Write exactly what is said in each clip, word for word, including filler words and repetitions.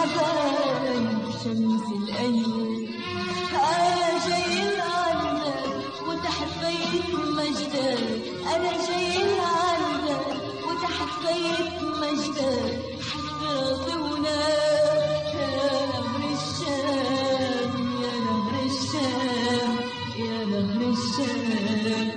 الحبايب شمس الأيام. أنا جاي لعندك وتحت بيت مجدك، أنا جاي لعندك وتحت بيت مجدك، حتى راسونا يا نهر الشام، يا نهر الشام، يا نهر الشام.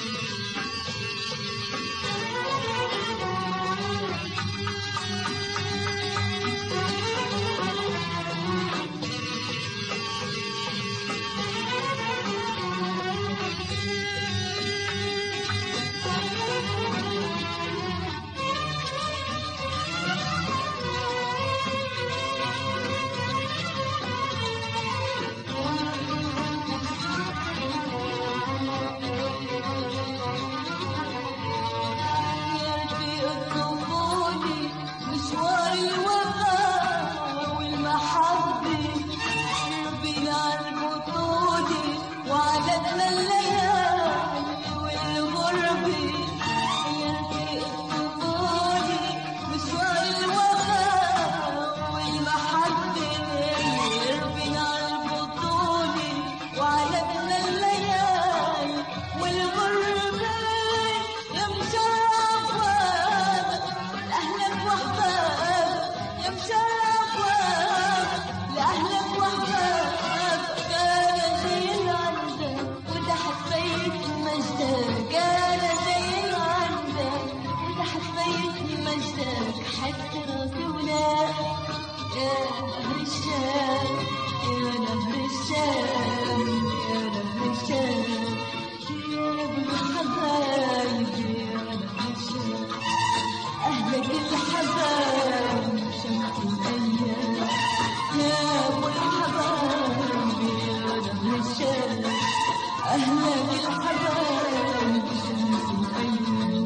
حتى راسونا يا نهر الشام، يا نهر الشام، يا نهر الشام، يا ابو الحبايب يا نهر الشام. أهلك الحبايب شمس الأيام، يا ابو الحبايب يا نهر الشام. أهلك الحبايب شمس الأيام.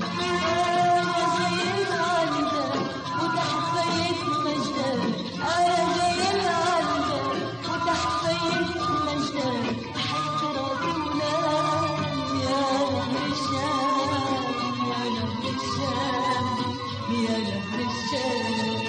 يا نهر الشام.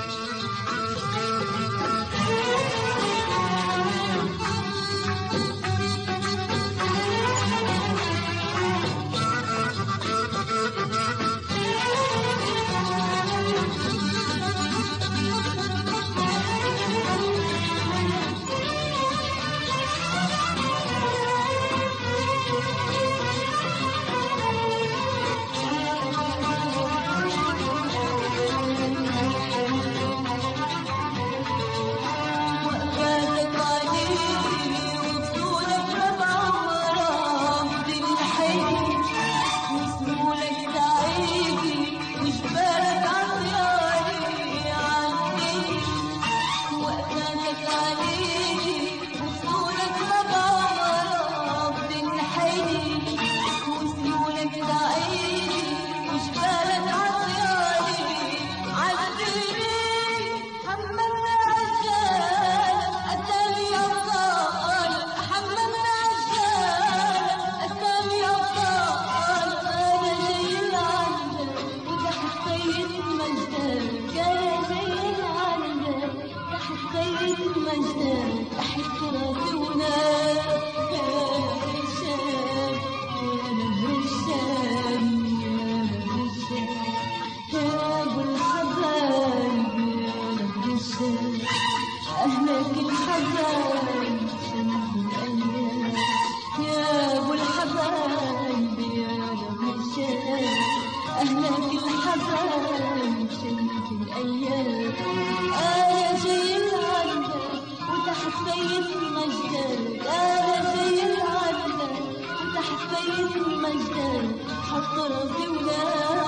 تحت راسونا يا نهر الشام، يا نهر الشام، يا نهر الشام، يا ابو الحبايب يا نهر الشام. أهلك الحبايب شمس الأيام، يا ابو الحبايب يا نهر الشام. أهلك الحبايب شمس الأيام. أنا جاي لعندك وتحت بيت مجدك، أنا جاي لعندك وتحت بيت مجدك، حط راسي ولا